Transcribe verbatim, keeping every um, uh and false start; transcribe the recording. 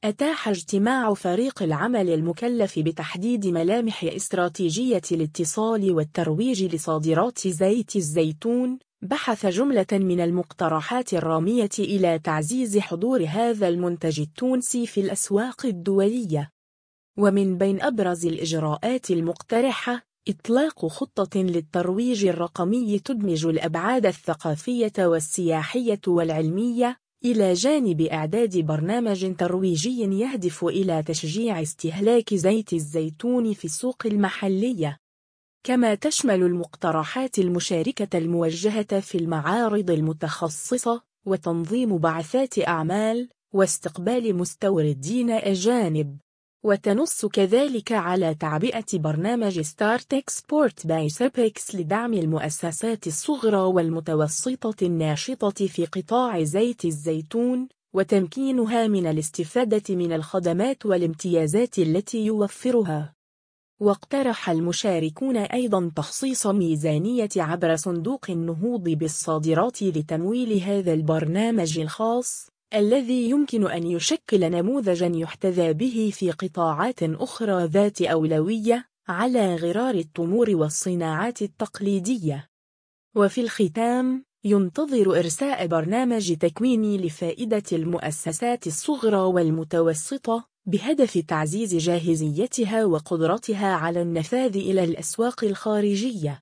أتاح اجتماع فريق العمل المكلف بتحديد ملامح استراتيجية الاتصال والترويج لصادرات زيت الزيتون، بحث جملة من المقترحات الرامية إلى تعزيز حضور هذا المنتج التونسي في الأسواق الدولية. ومن بين أبرز الإجراءات المقترحة إطلاق خطة للترويج الرقمي تدمج الأبعاد الثقافية والسياحية والعلمية، إلى جانب إعداد برنامج ترويجي يهدف إلى تشجيع استهلاك زيت الزيتون في السوق المحلية. كما تشمل المقترحات المشاركة الموجهة في المعارض المتخصصة وتنظيم بعثات أعمال واستقبال مستوردين أجانب. وتنص كذلك على تعبئة برنامج ستارت إكسبورت باي سيبكس لدعم المؤسسات الصغرى والمتوسطة الناشطة في قطاع زيت الزيتون، وتمكينها من الاستفادة من الخدمات والامتيازات التي يوفرها. واقترح المشاركون أيضاً تخصيص ميزانية عبر صندوق النهوض بالصادرات لتمويل هذا البرنامج الخاص، الذي يمكن أن يشكل نموذجاً يحتذى به في قطاعات أخرى ذات أولوية، على غرار التمور والصناعات التقليدية. وفي الختام، ينتظر إرساء برنامج تكويني لفائدة المؤسسات الصغرى والمتوسطة، بهدف تعزيز جاهزيتها وقدرتها على النفاذ إلى الأسواق الخارجية.